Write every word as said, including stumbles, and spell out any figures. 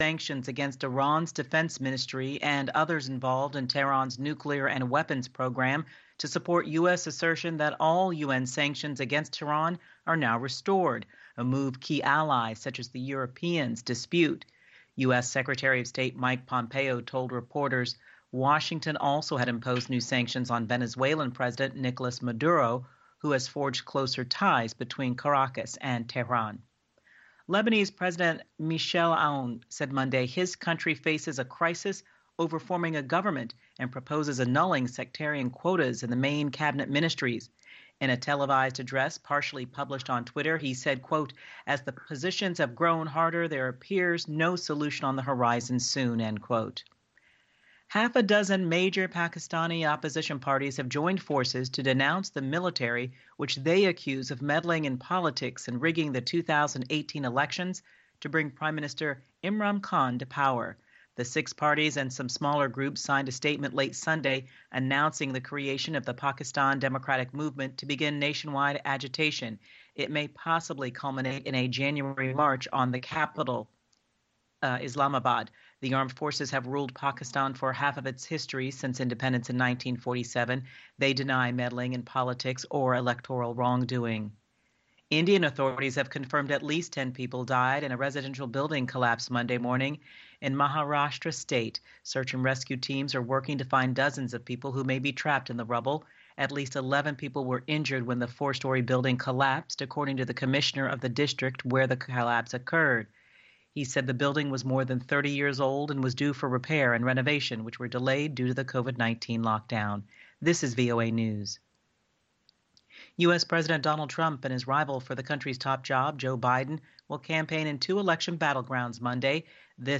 sanctions against Iran's defense ministry and others involved in Tehran's nuclear and weapons program to support U S assertion that all U N sanctions against Tehran are now restored, a move key allies such as the Europeans dispute. U S Secretary of State Mike Pompeo told reporters Washington also had imposed new sanctions on Venezuelan President Nicolas Maduro, who has forged closer ties between Caracas and Tehran. Lebanese President Michel Aoun said Monday his country faces a crisis over forming a government and proposes annulling sectarian quotas in the main cabinet ministries. In a televised address partially published on Twitter, he said, quote, "As the positions have grown harder, there appears no solution on the horizon soon," end quote. Half a dozen major Pakistani opposition parties have joined forces to denounce the military, which they accuse of meddling in politics and rigging the two thousand eighteen elections to bring Prime Minister Imran Khan to power. The six parties and some smaller groups signed a statement late Sunday announcing the creation of the Pakistan Democratic Movement to begin nationwide agitation. It may possibly culminate in a January march on the capital, uh, Islamabad. The armed forces have ruled Pakistan for half of its history since independence in nineteen forty-seven. They deny meddling in politics or electoral wrongdoing. Indian authorities have confirmed at least ten people died in a residential building collapse Monday morning in Maharashtra state. Search and rescue teams are working to find dozens of people who may be trapped in the rubble. At least eleven people were injured when the four-story building collapsed, according to the commissioner of the district where the collapse occurred. He said the building was more than thirty years old and was due for repair and renovation, which were delayed due to the COVID nineteen lockdown. This is V O A News. U S. President Donald Trump and his rival for the country's top job, Joe Biden, will campaign in two election battlegrounds Monday. This